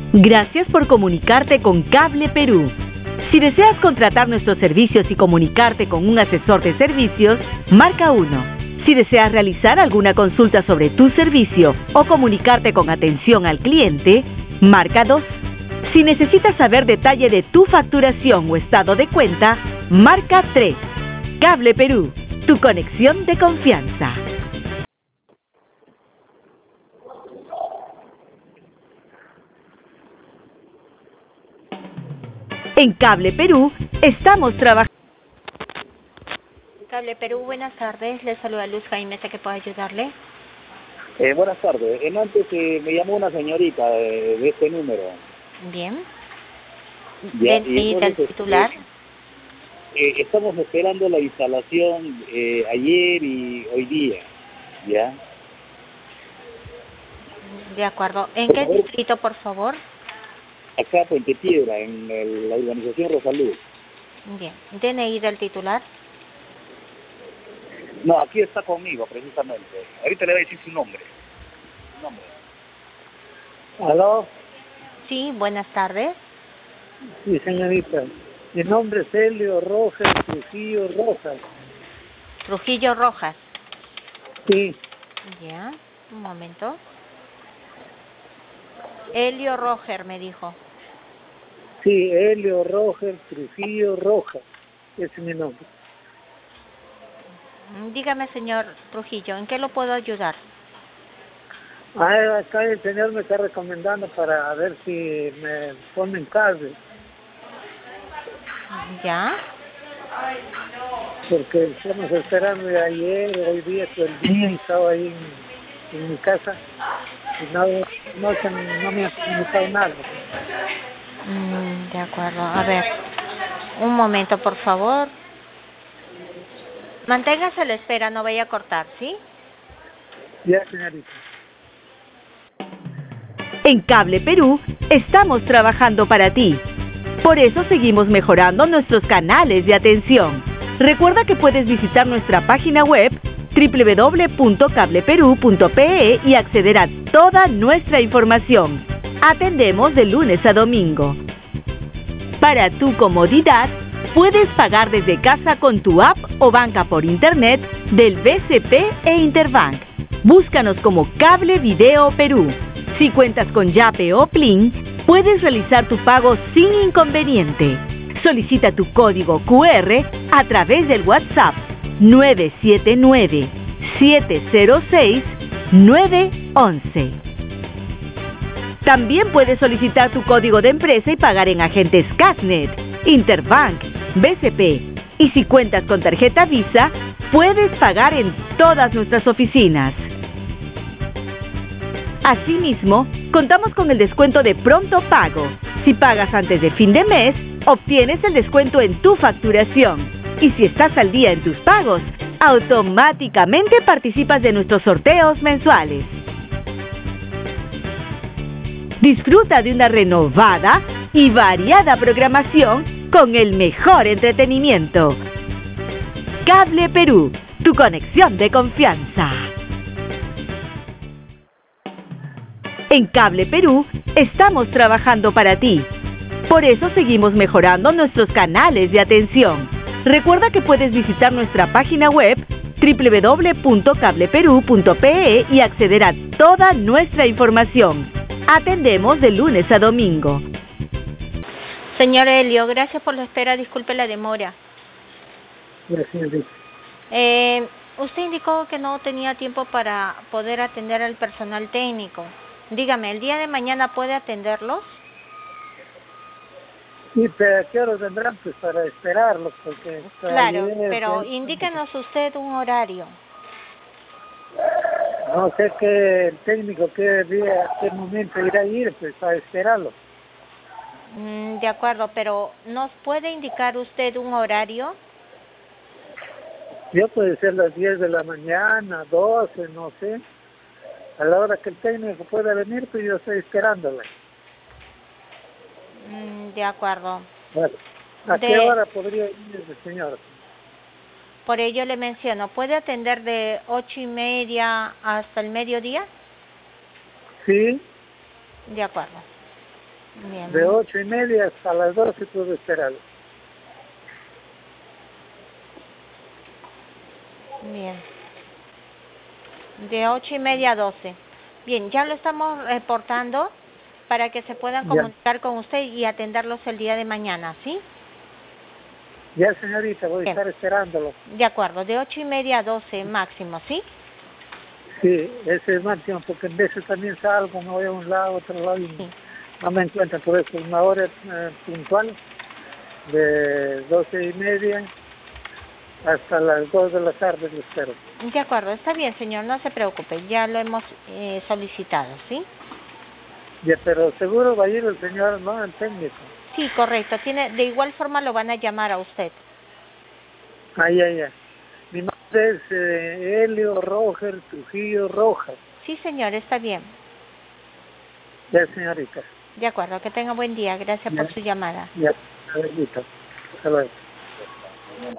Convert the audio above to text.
Gracias por comunicarte con Cable Perú. Si deseas contratar nuestros servicios y comunicarte con un asesor de servicios, marca 1. Si deseas realizar alguna consulta sobre tu servicio o comunicarte con atención al cliente, marca 2. Si necesitas saber detalle de tu facturación o estado de cuenta, marca 3. Cable Perú, tu conexión de confianza. En Cable Perú estamos trabajando. Cable Perú, buenas tardes. Le saluda Luz Jaime, ¿sé que puedo ayudarle? Buenas tardes. Antes me llamó una señorita de este número. Bien. Ya, ¿Y del titular? Estamos esperando la instalación ayer y hoy día. ¿Ya? De acuerdo. ¿En qué distrito, por favor? Acá, Puente Piedra, en la urbanización Rosaluz. Bien. ¿DNI del titular? No, aquí está conmigo, precisamente. Ahorita le voy a decir su nombre. ¿Aló? Sí, buenas tardes. Sí, señorita. Mi nombre es Helio Rojas Trujillo Rojas. Trujillo Rojas. Sí, Ya, un momento. Helio Roger me dijo. sí, Helio Rojas Trujillo Rojas. Ese es mi nombre. Dígame, señor Trujillo, ¿en qué lo puedo ayudar? Acá el señor me está recomendando para ver si me ponen cable, ¿Ya? porque estamos esperando de ayer, hoy día, todo el día, y estaba ahí en mi casa y no me ha comunicado nada. De acuerdo. A ver, un momento, por favor. Manténgase a la espera, no vaya a cortar, ¿sí? Ya, señorita. En Cable Perú estamos trabajando para ti. Por eso seguimos mejorando nuestros canales de atención. Recuerda que puedes visitar nuestra página web www.cableperú.pe y acceder a toda nuestra información. Atendemos de lunes a domingo. Para tu comodidad, puedes pagar desde casa con tu app o banca por internet del BCP e Interbank. Búscanos como Cable Video Perú. Si cuentas con Yape o Plin, puedes realizar tu pago sin inconveniente. Solicita tu código QR a través del WhatsApp 979-706-911. También puedes solicitar tu código de empresa y pagar en agentes Casnet, Interbank, BCP. Y si cuentas con tarjeta Visa, puedes pagar en todas nuestras oficinas. Asimismo, contamos con el descuento de pronto pago. Si pagas antes de fin de mes, obtienes el descuento en tu facturación. Y si estás al día en tus pagos, automáticamente participas de nuestros sorteos mensuales. Disfruta de una renovada y variada programación con el mejor entretenimiento. Cable Perú, tu conexión de confianza. En Cable Perú estamos trabajando para ti. Por eso seguimos mejorando nuestros canales de atención. Recuerda que puedes visitar nuestra página web www.cableperú.pe y acceder a toda nuestra información. Atendemos de lunes a domingo. Señor Helio, gracias por la espera, disculpe la demora. Ya, señorita. Usted indicó que no tenía tiempo para poder atender al personal técnico. Dígame, ¿el día de mañana puede atenderlos? Sí, pero ¿a qué hora vendrán? Pues para esperarlos, porque... Claro, pero indíquenos usted un horario. No sé qué el técnico, qué día, qué momento irá a ir, pues para esperarlo. De acuerdo, pero ¿nos puede indicar usted un horario? Yo puede ser las 10 de la mañana, 12, no sé. A la hora que el técnico pueda venir, pues yo estoy esperándole. De acuerdo. Bueno, ¿a qué hora podría venir el señor? Por ello le menciono, ¿puede atender de 8:30 hasta el mediodía? Sí. De acuerdo. Bien. De 8:30 hasta las 12 puedo esperar. Bien. De 8:30 a 12. Bien, ya lo estamos reportando para que se puedan Ya. comunicar con usted y atenderlos el día de mañana, ¿sí? Ya, señorita, voy a Bien. estar esperándolo. De acuerdo, de 8:30 a 12 máximo, ¿sí? Sí, ese es máximo, porque en veces también salgo, me voy a un lado, a otro lado y Sí. no me encuentro. Por eso una hora puntual de 12:30 hasta las 2 de la tarde lo espero. De acuerdo, está bien, señor, no se preocupe, ya lo hemos solicitado, ¿sí? Ya, pero seguro va a ir el señor, ¿no? El técnico. Sí, correcto, de igual forma lo van a llamar a usted. Ya. Mi nombre es Helio Roger Trujillo Rojas. Sí, señor, está bien. Ya, señorita. De acuerdo, que tenga buen día, gracias por su llamada. Ya, señorita. Hasta luego.